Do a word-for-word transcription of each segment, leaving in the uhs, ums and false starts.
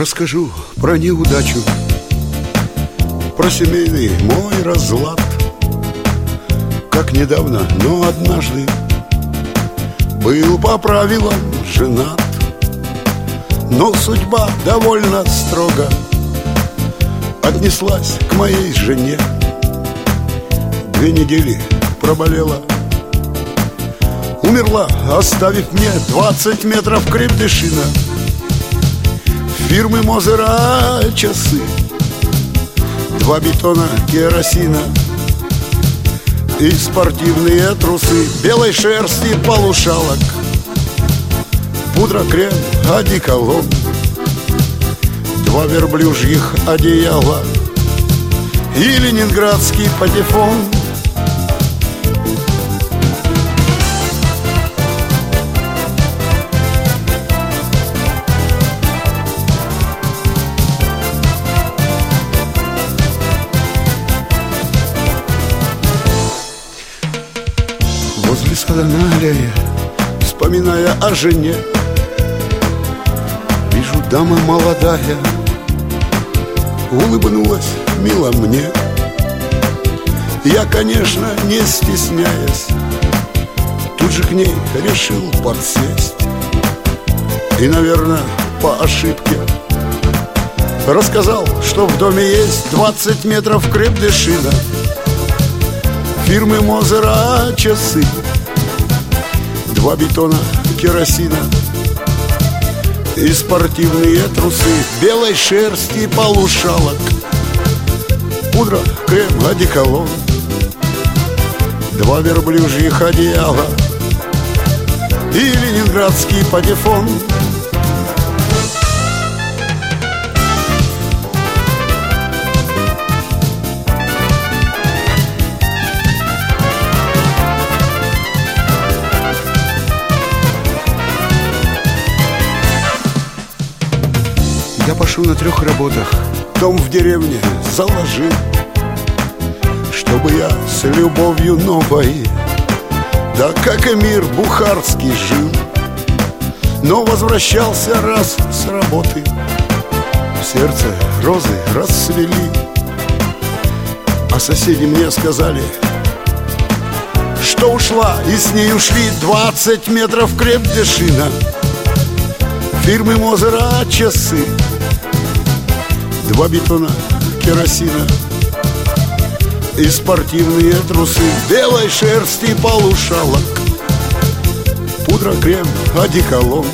Расскажу про неудачу, про семейный мой разлад. Как недавно, но однажды был по правилам женат. Но судьба довольно строго отнеслась к моей жене. Две недели проболела, умерла, оставив мне двадцать метров крепдышина. Фирмы Мозера часы, два бетона керосина и спортивные трусы белой шерсти полушалок, пудра, крем, одеколон, два верблюжьих одеяла и ленинградский патефон. Возле сада на аллее, вспоминая о жене, вижу, дама молодая улыбнулась мило мне. Я, конечно, не стесняясь, тут же к ней решил подсесть. И, наверное, по ошибке рассказал, что в доме есть двадцать метров крепдышина, фирмы Мозера часы, два бетона керосина и спортивные трусы белой шерсти полушалок, пудра, крем, одеколон, два верблюжьих одеяла и ленинградский патефон. Я пашу на трех работах, дом в деревне заложил, чтобы я с любовью новой, да как эмир бухарский жил. Но возвращался раз с работы, в сердце розы расцвели, а соседи мне сказали, что ушла, и с ней ушли двадцать метров крепдышина, фирмы Мозера часы, два бетона керосина и спортивные трусы белой шерсти полушалок, пудра, крем, одеколон,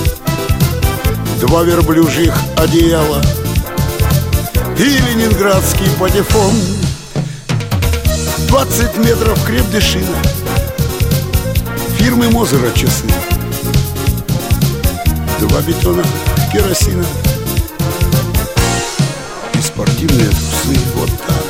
два верблюжьих одеяла и ленинградский патефон. Двадцать метров крепдышина, фирмы Мозера часы, два бетона керосина и спортивные трусы. Вот так.